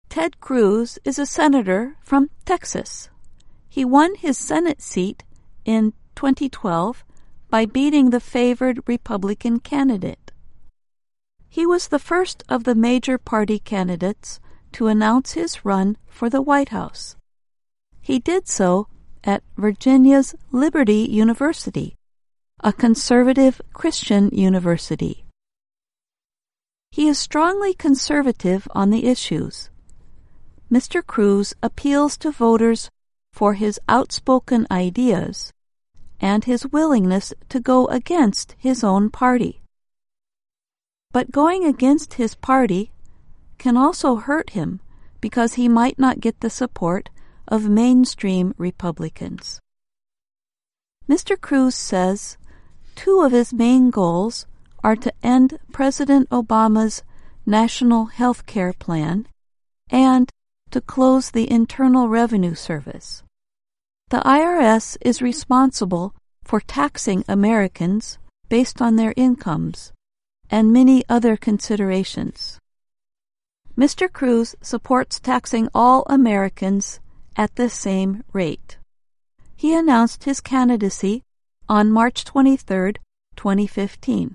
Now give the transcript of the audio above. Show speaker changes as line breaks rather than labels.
Ted Cruz is a senator from Texas. He won his Senate seat in 2012 by beating the favored Republican candidate. He was the first of the major party candidates to announce his run for the White House. He did so at Virginia's Liberty University, a conservative Christian university. He is strongly conservative on the issues. Mr. Cruz appeals to voters for his outspoken ideas and his willingness to go against his own party. But going against his party can also hurt him because he might not get the support of mainstream Republicans. Mr. Cruz says two of his main goals are to end President Obama's National Health Care Plan and to close the Internal Revenue Service. The IRS is responsible for taxing Americans based on their incomes and many other considerations. Mr. Cruz supports taxing all Americans at the same rate. He announced his candidacy on March 23, 2015.